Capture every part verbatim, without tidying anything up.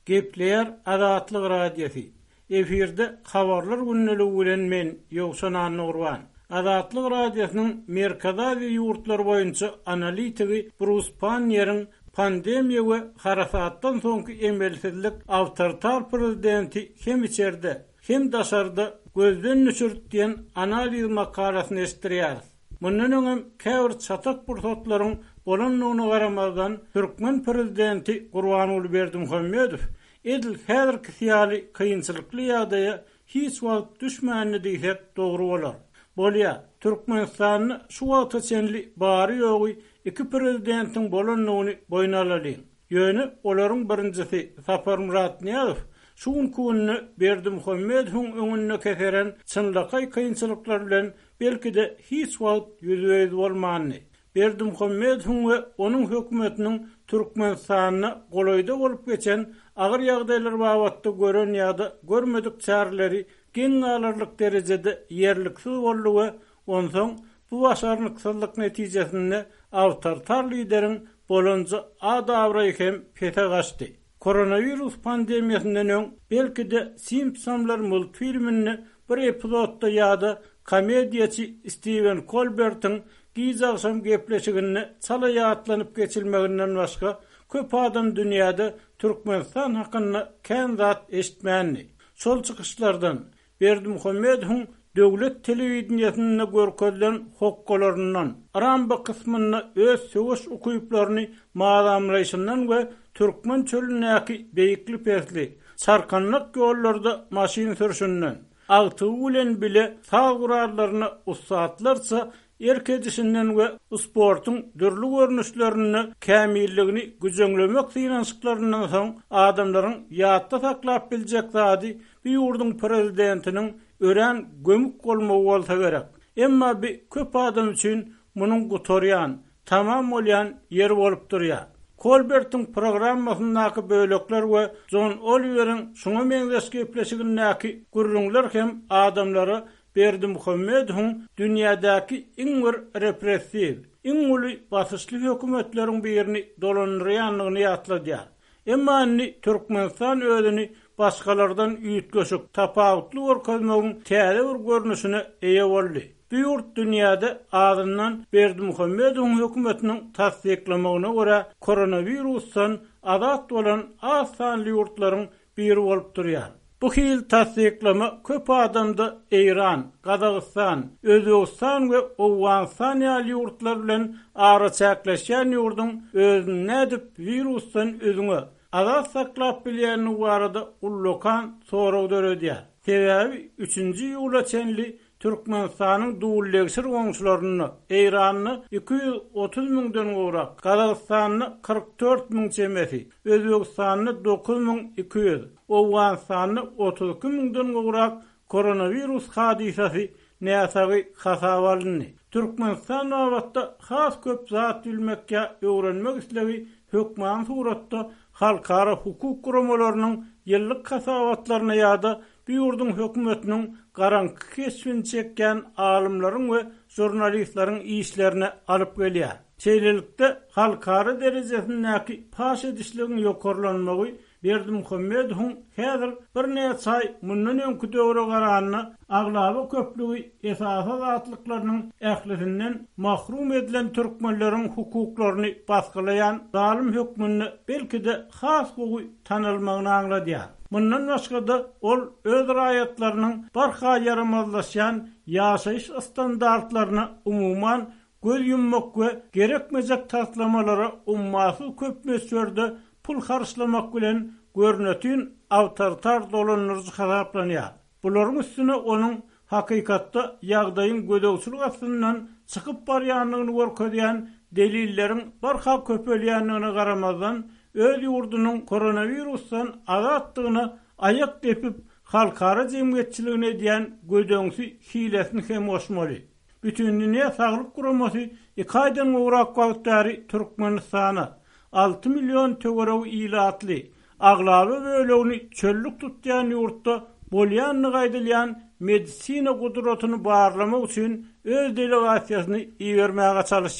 Gepleyer Azatlyk radiosi. Efirde habarlar günneli bilen men Ýogsan Nurwan. Azatlyk radiosynyň Merkeza we ýurtlar boýunça analitigi Bruce Pannier'in pandemiýa we harasatdan soňky emelsizlik awtoritar prezidenti hem içerde hem daşarda gözden düşürtdiýen analiz makalasyny estirýär. Mundan öňem käbir çatak pursatlaryň bolanlygyna garamazdan Türkmen prezidenti Gurbanuly Berdimuhammedow edil häzirki syýaly kynçylykly ýagdaýa hiç wagt düşmänini diýsek dogry bolar. Bolýa Türkmenistanyny şu wagta çenli bary ýogy iki prezidentiň bolanlygyny boýna alaly. Ýöne olaryň birincisi Sapar Murat Niýazow şu günni Berdimuhammedowyň öňüne keseren çynlykay kynçylyklar bilen belki de hiç wagt ýüzüýüz bolmany. Berdimuhammedow we onuň hökümetiniň Türkmenistanyna golaýda bolup geçen agyr ýagdaýlar babatda gören ýa-da görmedik çäreleri geň alarlyk derejede ýerliksiz boldy we onsoň bu başarlyksızlyk netijesinde awtoritar lideriň bolunca adawry hem pete gaçdy. Koronavirus pandemiýasyndan öň belki de Simpsonlar multfilmini bir epizodda ýa-da komediýaçy Stephen Colbert'in gizagsam gepleşigini çala ýatlanyp geçilmeginden başga köp adam dünýäde Türkmenistan hakyna kän zat eşitmänli. Şol çykyşlardan Berdimuhammedowyň döwlet telewizionyny görkezlen hokkolarynyň aramba kysmyny öz söwüş ukuyuplaryny maýamlaýşyndan we Türkmen çölündäki beýikli pesli sarkanlyk ýollarda maşyn sürüşinden agtygy bilen bile sağ gurarlaryny ussatlarsa erkedisinden we sportyň dürli görnüşlerini kämilligini güjeňlemek synanşyklarynyň soň adamlaryň ýatda saklap biljek zady bir ýurdun prezidentiniň ören gömük bolmagy bolsa gerek. Emma bir köp adam üçin munyň gutorýan, tamam bolýan ýer bolup durýar. Colbert'in programmasyndaky bölekler we John Oliver'in şoňa meňzeş gepleşigindäki gurrunlar hem adamlara Berdimuhammedowyň dünýädäki iň bir repressiv, iň uly basyşly hökümetleriň birini dolandyrýanlygyny ýatladýar. Emma Türkmenistan özüni başgalardan üýtgeşik tapawutly görkezmegiň täze bir görnüşine eýe boldy. Bu ýurt dünýäde adından Berdimuhammedowyň hökümetiniň tasdiklamagyna görä koronavirusdan azat bolan az sanly ýurtlaryň biri bolup durýar. Bu hil tasdiklama köp adamda Iran, Kazakistan, Özbekistan we Awganistan ýaly ýurtlar bilen ara çäkleşýän ýurdun özüni nädip virusdan özüňe azat saklap bilýäni barada ullokan soraw döredýär. Sebäbi üçünji ýyla çenli Türkmenistanyň duwullegsir goňşularyny Iranyny iki ýüz otuz miňden gowrak, Kazakstanyny kırk dört miň çemesi, Özbekistanyny dokuz miň iki ýüz, Awganistanyny otuz iki miňden gowrak koronavirus hadisasy näsagy hasabalny. Türkmenistan wagtda has köp zat bilmekkä öwrenmek islebi hökman suratda halkara hukuk gurumalarynyň ýyllyk hasabatlaryna ýa-da bir ýurdun hökümetiniň garanky kesbini çekken alimlaryň we jurnalistlaryň işlerine alyp gelýär. Çeýlelikde halkara derejesindäki paş edişligiň ýokarlanmagy Berdimuhammedowyň häzir bir näçe ay mundan öňkü döwre garanyny aglaby köplügi esasy zatlyklarynyň ählisinden mahrum edilen türkmenleriň hukuklaryny basgylayan zalim hökmüni belki de has hukuky tanylmagyny aňladýar. Mundan başga da ol öz raýatlarynyň barha yaramazlaşan ýaşaýyş standartlaryna umuman göz yummak we gerekmejek taslamalara ummasy köp mesjerde pul harçlamak bilen görnetýän awtoritar dolanyrjy hasaplanýar. Bularyň üstüne onuň hakykatda ýagdaýyň gödöwçilik aslyndan çykyp barýanlygyny görkezýän delillerin barha köpelýänligine garamazdan öz ýurdunyň koronavirusdan azatdygyny aýak depip halkara jemgyýetçiligine diýen gödöňsi hilesini hem oşmaly. Bütün dünýä saglyk guramasy iki aýdan gowrak wagtary Türkmenistana altı milyon töwerew ilatly aglaby bölegini çöllük tutýan ýurtda bolýanlygy aýdylýan medisina gudratyny barlamak üçin öz delegasiýasyny iýermäge çalışýar.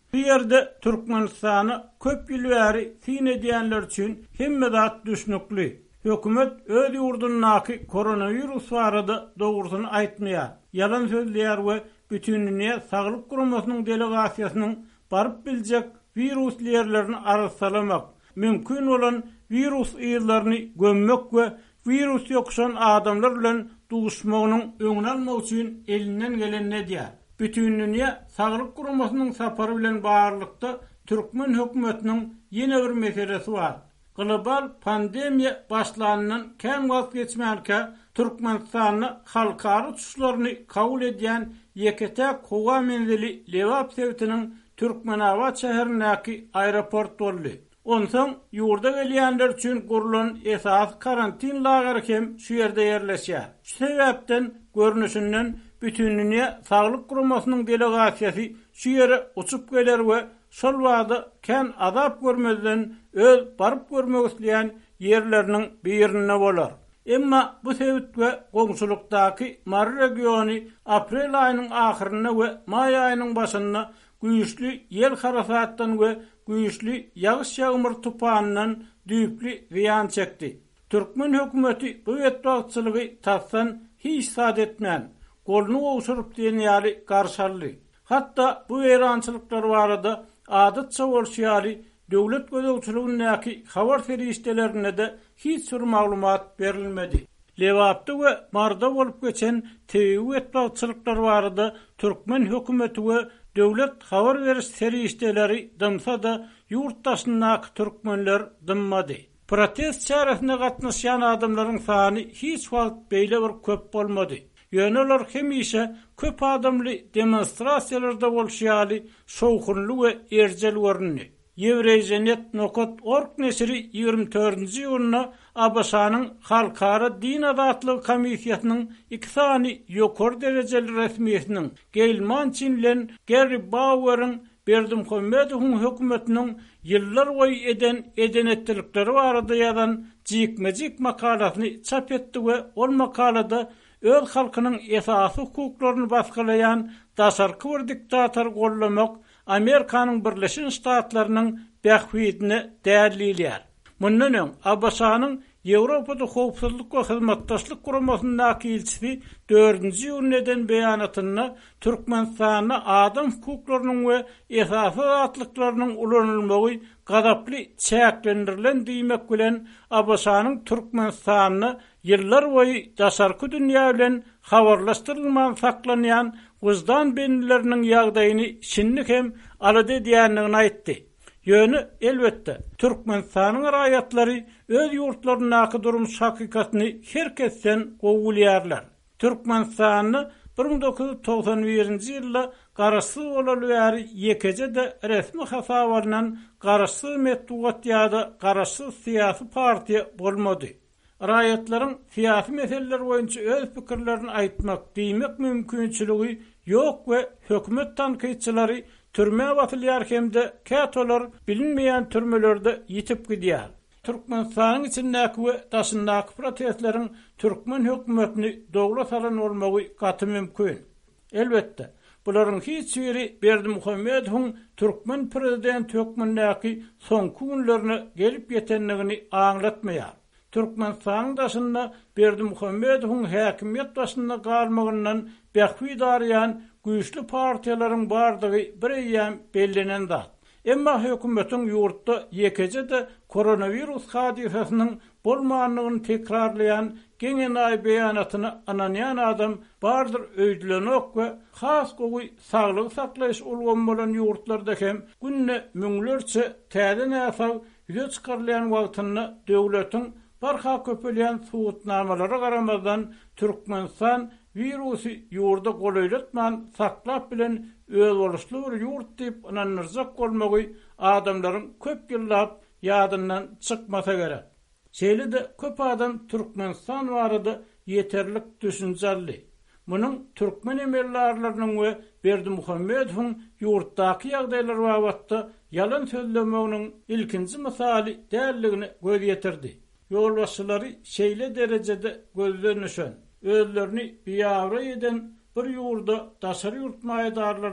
Bu yerde Türkmenistan'ı köp ýyl bäri sin edýänler üçin hemme zat düşnükli. Hökümet öz ýurdundaky koronavirus barada dogrusyny aýtmaýar. Yalan sözleýär we bütünlüğe Sağlyk Guramasynyň delegasiýasynyň baryp biljek virus ýerlerini arasalamak, mümkin olan virus ýyllaryny gömmek we virus ýokşan adamlar bilen duşmagynyň öňüni almak üçin elinden geleni edýär. Bütünlüğe Sağlyk Guramasynyň sapary bilen barlykda Türkmen hökümetiniň ýene bir meselesi bar. Global pandemiýa başlanandan kän wagt geçmärke Türkmenistanyň halkary tuşlaryny kabul edýän ýeketek howa menzili Lewap Sewtiniň Türkmenawat şäherindäki aeroport boldy. Onsoň ýurda gelýänler üçin gurulan esas karantin lagary hem şu ýerde ýerleşýär. Şu sebäpden görnüşinden bütünlüğe Sağlyk Guramasynyň delegasiýasy şu ýere uçup geler we şol wagda kän azap görmezden öz baryp görmek isleýän ýerleriniň birine bolar. Emma bu sebäpde goňşulukdaky Mar regiony aprel aýynyň ahyryna we may aýynyň başynda güýçli ýel harasatdan we güýçli ýagyş ýağmur tupanyndan düýpli ziyan çekdi. Türkmen hökümeti bu etwagçylygy tassan hiç sad etmän, golunu owşurup diýenýäli garşarly. Hatda bu eýrançylyklar barada adatça bolýary döwlet gözegçiligindäki habar ferişdelerine de hiç bir maglumat berilmedi. Lewapda we Marda bolup geçen T V etwagçylyklar barada Türkmen hökümeti we döwlet habar beriş ferişdeleri dymsa da ýurtdaşyndaky türkmenler dymmady. Protest çäresinde gatnaşan adamlaryň sany hiç wagt beýle bir köp bolmady. Ýöneler hemişe köp adamly demonstrasiýalarda bolýaly, şowhunly we erjel görünýär. Ýewreýjenet nokot org nesiri ýygrimi dördünji ýylyna A B S-nyň Halkara Din Azatlygy Komissiýasynyň iki sany ýokary derejeli resmiýetiniň Gail Manchin bilen Gary Bauer'ın Berdimuhammedowyň hökümetiniň ýyllar boýy eden edenetlikleri barada ýazan jikmejik makalasyny çap etdi we ol makalada öz halkynyň esasy hukuklaryny baskalayan daşarky bir diktator gollamak Amerikanyň Birleşen Ştatlarynyň bähwidini däliýär. Mundan öň A B S-nyň Ýewropada howpsuzlyk we hyzmatdaşlyk guramasyndaky ilçisi dördünji ýylynden beýanatyna Türkmenistanyň adam hukuklarynyň we esasy azatlyklarynyň ulanylmagy gadaply çäklendirilen diýmek bilen A B S-nyň Türkmenistanyny ýyllar boýy daşarky dünýä bilen habarlaşdyrylman saklanýan wyzdan benleriniň ýagdaýyny şinlik hem alady diýenligini aýtdy. Ýöne elbetde Türkmenistanyň raýatlary öz ýurtlarynaky durmuş hakykatyny herkesten gowulýarlar. Türkmenistanyny bir ming dokuz ýüz togsan birinji ýylda garaşsyz bolan ýekece de resmi hasabaryndan garaşsyz metbuat ýa-da garaşsyz syýasy partiýa bolmady. Raýatlaryň syýasy meseleler boýunça öz pikirlerini aýtmak, diýmek mümkinçiligi ýok we hökümet tanqidçilary türme batylýar hemde kätolar bilinmeýän türmelerde ýitip gidýär. Türkmenistanyň içindäki we daşyndaky protestleriň Türkmen hökümetini dogry salan bolmagy gaty mümkin. Elbetde bularyň hiç biri Berdimuhammedowyň Türkmen prezident hökümindäki soňky günlerini gelip ýetenligini aňlatmaýar. Türkmenistanyň daşynda Berdimuhammedowyň häkimiýet başynda galmagyndan bähwi darýan güýçli partiýalaryň bardygy bir ýem bellenen zat. Emma hökümetiň ýurtda ýekece de koronavirus hadisasynyň bolmanlygyny tekrarlayan geňenay beýanatyny ananýan adam bardyr öýdülenok we has gowy saglyk saklaýyş ulgamy bolan ýurtlarda hem günne müňlerçe täze näsaw ýüze çykarlayan wagtyny döwletiň barha köpelýän suwutnamalary garamazdan Türkmenistan virusy ýurda golaýlatman saklap bilen öz boluşly bir ýurt diýip ananyrjak bolmagy adamlaryň köp ýyllap ýadyndan çykmasa gerek. Şeýle-de köp adam Türkmenistan barada ýeterlik düşünjeli. Munyň türkmen emellarlarynyň we Berdimuhammedowyň ýurtdaky ýagdaýlar babatda ýalan sözlemeginiň ilkinji misaly dälligini göz ýetirdi. Ýolbaşçylary şeýle derejede gözlenişen özlerini biýawra eden bir ýurda daşary ýurt maýdarlarynyň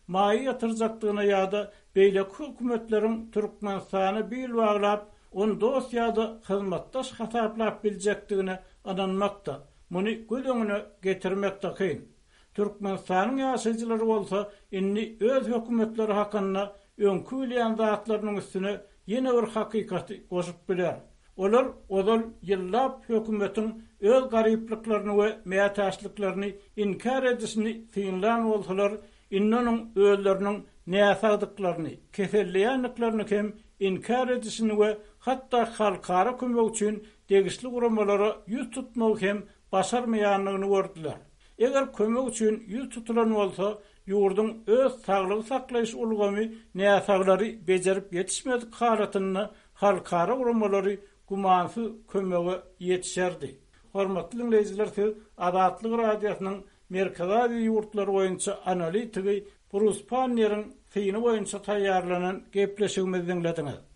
maýy ýatyrjaktygına ýa-da beýle hökümetleriň Türkmenistany bil baglap, on dost ýa-da hyzmatdaş hataplap biljekdigine ananmakda. Muny göz öňüne getirmekde kyn. Türkmenistanyň ýaşaýjylary bolsa, inni öz hökümetleri hakynda öňkü bilýän zatlarynyň üstüne ýene bir hakykaty goşup biler. Olar ozal ýyllap hökümetiň öz garyplyklaryny we mätäçliklaryny inkar edişini fiýlan bolsalar, innonyň özleriniň näsagdyklaryny, keselliýänliklaryny hem inkar edişini we hatda halkara kömek üçin degişli guramalara ýüz tutmak hem başarmaýanlygyny gördüler. Eger kömek üçin ýüz tutulan bolsa, ýurdun öz saglygy saklaýyş ulgamy näsaglary bejerip ýetişmedik halatyny halkara guramalary gumansy kömege ýetişerdi. Hormatly dinleýijiler, Azatlyk radiosynyň merkezi ýurtlary boýunça analitigi Bruce Panner'in fiýini boýunça taýýarlanan gepleşigimizi dinlediňiz.